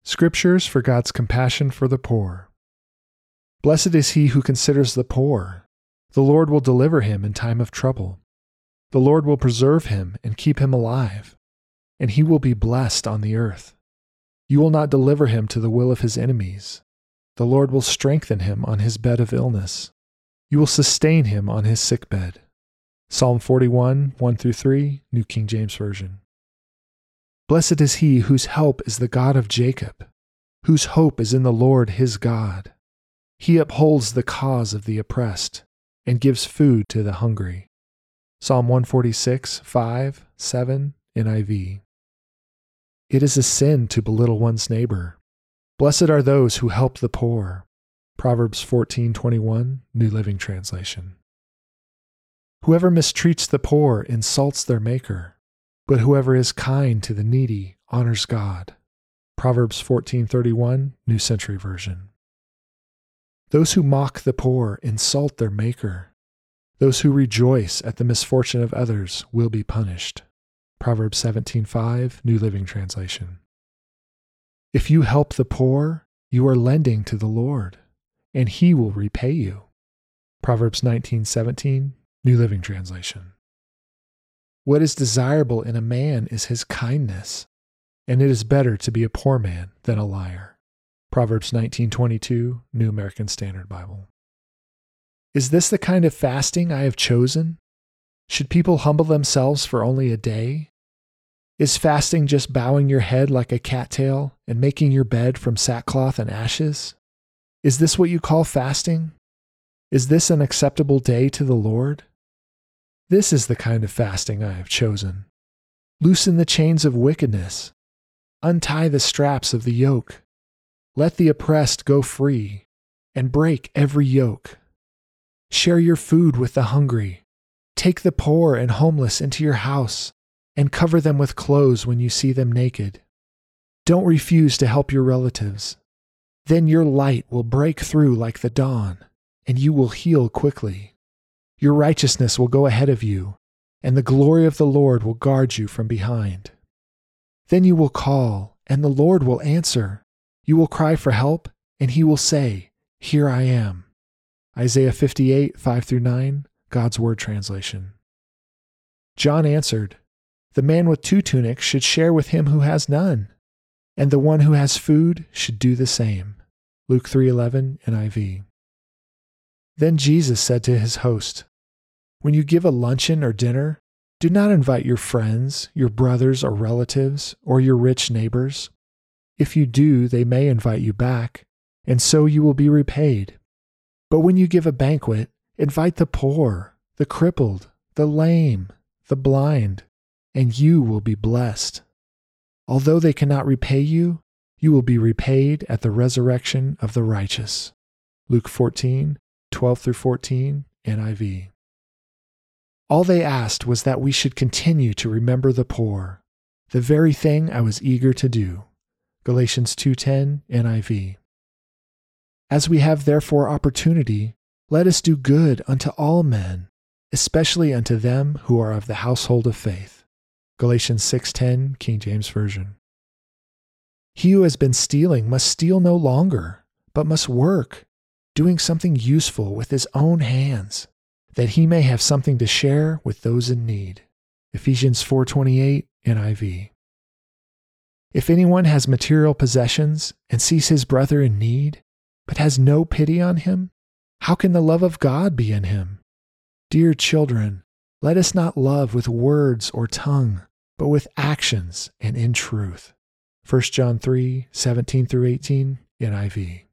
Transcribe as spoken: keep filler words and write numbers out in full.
Scriptures for God's compassion for the poor. Blessed is he who considers the poor. The Lord will deliver him in time of trouble. The Lord will preserve him and keep him alive, and he will be blessed on the earth. You will not deliver him to the will of his enemies. The Lord will strengthen him on his bed of illness. You will sustain him on his sickbed. Psalm forty-one, one through three, New King James Version. Blessed is he whose help is the God of Jacob, whose hope is in the Lord his God. He upholds the cause of the oppressed and gives food to the hungry. Psalm one forty-six, five, seven, N I V. It is a sin to belittle one's neighbor. Blessed are those who help the poor. Proverbs fourteen twenty-one, New Living Translation. Whoever mistreats the poor insults their Maker, but whoever is kind to the needy honors God. Proverbs fourteen thirty-one, New Century Version. Those who mock the poor insult their Maker. Those who rejoice at the misfortune of others will be punished. Proverbs seventeen five, New Living Translation. If you help the poor, you are lending to the Lord, and he will repay you. Proverbs nineteen seventeen, New Living Translation. What is desirable in a man is his kindness, and it is better to be a poor man than a liar. Proverbs nineteen twenty-two, New American Standard Bible. Is this the kind of fasting I have chosen? Should people humble themselves for only a day? Is fasting just bowing your head like a cattail and making your bed from sackcloth and ashes? Is this what you call fasting? Is this an acceptable day to the Lord? This is the kind of fasting I have chosen. Loosen the chains of wickedness. Untie the straps of the yoke. Let the oppressed go free, and break every yoke. Share your food with the hungry. Take the poor and homeless into your house, and cover them with clothes when you see them naked. Don't refuse to help your relatives. Then your light will break through like the dawn, and you will heal quickly. Your righteousness will go ahead of you, and the glory of the Lord will guard you from behind. Then you will call, and the Lord will answer. You will cry for help, and he will say, Here I am. Isaiah fifty-eight, five through nine, God's Word Translation. John answered, The man with two tunics should share with him who has none, and the one who has food should do the same. Luke three eleven, N I V. Then Jesus said to his host, When you give a luncheon or dinner, do not invite your friends, your brothers or relatives, or your rich neighbors. If you do, they may invite you back, and so you will be repaid. But when you give a banquet, invite the poor, the crippled, the lame, the blind, and you will be blessed. Although they cannot repay you, you will be repaid at the resurrection of the righteous. Luke fourteen, twelve through fourteen, N I V. All they asked was that we should continue to remember the poor, the very thing I was eager to do. Galatians two ten, N I V. As we have therefore opportunity, let us do good unto all men, especially unto them who are of the household of faith. Galatians six ten, King James Version. He who has been stealing must steal no longer, but must work, doing something useful with his own hands, that he may have something to share with those in need. Ephesians four twenty-eight, N I V. If anyone has material possessions and sees his brother in need, but has no pity on him, how can the love of God be in him? Dear children, let us not love with words or tongue, but with actions and in truth. First John three, seventeen through eighteen, N I V.